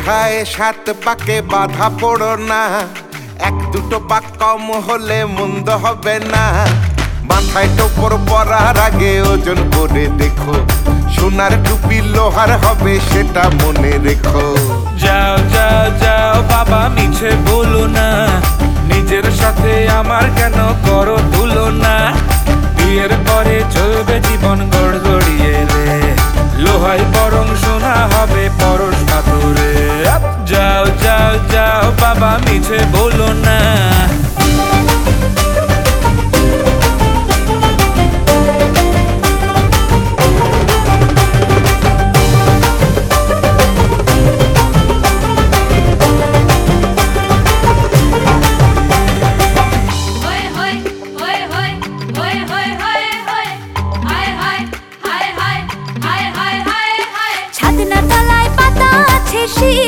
হায় সাত পাকে বাধা পড়ো না, এক দুটো পাক কম হলে মন্দ হবে না। মাথায় টোপর পরার আগে ওজন করে দেখো, সোনার টুপি লোহার হবে সেটা মনে রেখো। যাও যাও যাও বাবা মিছে বলো না, নিজের সাথে আমার কেন করো তুলনা। বিয়ের পরে চলবে জীবন গড়গড়িয়ে রে, লোহাই বরং সোনা হবে পরশ পাথরে। যাও যাও যাও বাবা মিছে বলো না। ছাদনা তলায় পাতা আছে শীষ,